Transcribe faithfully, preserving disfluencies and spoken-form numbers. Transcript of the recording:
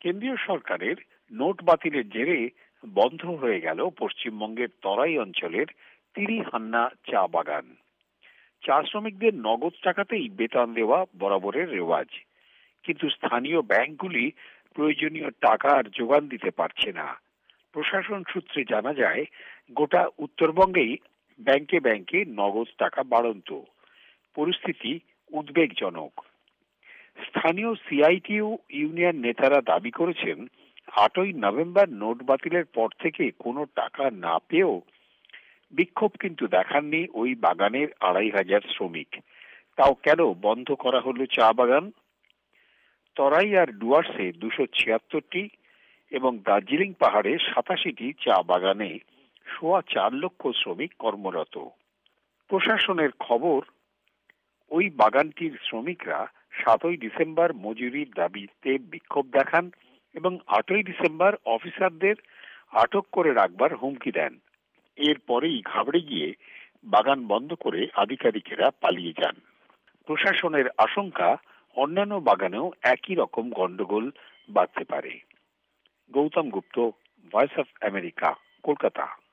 কেন্দ্রীয় সরকারের নোট বাতিলের জেরে বন্ধ হয়ে গেল পশ্চিমবঙ্গের তরাই অঞ্চলের তিরিহান্না চা বাগান। চা শ্রমিকদের নগদ টাকাতেই বেতন দেওয়া বরাবরের রেওয়াজ, কিন্তু স্থানীয় ব্যাংকগুলি প্রয়োজনীয় টাকা আর যোগান দিতে পারছে না। প্রশাসন সূত্রে জানা যায়, গোটা উত্তরবঙ্গেই ব্যাংকে ব্যাংকে নগদ টাকা বাড়ন্ত। পরিস্থিতি উদ্বেগজনক। স্থানীয় সিআইটিইউ ইউনিয়ন নেতারা দাবি করেছেন, আটই নভেম্বর নোট বাতিলের পর থেকে কোনো টাকা না পেয়েও বিক্ষোভ কিন্তু দেখাননি ওই বাগানের আড়াই হাজার শ্রমিক। তাও কেন বন্ধ করা হলো চা বাগান? তরাই আর ডুয়ার্সে দুশো ছিয়াত্তরটি এবং দার্জিলিং পাহাড়ে সাতাশিটি চা বাগানে সোয়া চার লক্ষ শ্রমিক কর্মরত। প্রশাসনের খবর, ওই বাগানটির শ্রমিকরা সাতই ডিসেম্বর মজুরির দাবিতে বিক্ষোভ দেখান এবং আটই ডিসেম্বর অফিসারদের আটক করে রাখবার হুমকি দেন। এরপরেই ঘাবড়ে গিয়ে বাগান বন্ধ করে আধিকারিকেরা পালিয়ে যান। প্রশাসনের আশঙ্কা, অন্যান্য বাগানেও একই রকম গন্ডগোল বাঁধতে পারে। Gautam Gupta, voice of America, Kolkata.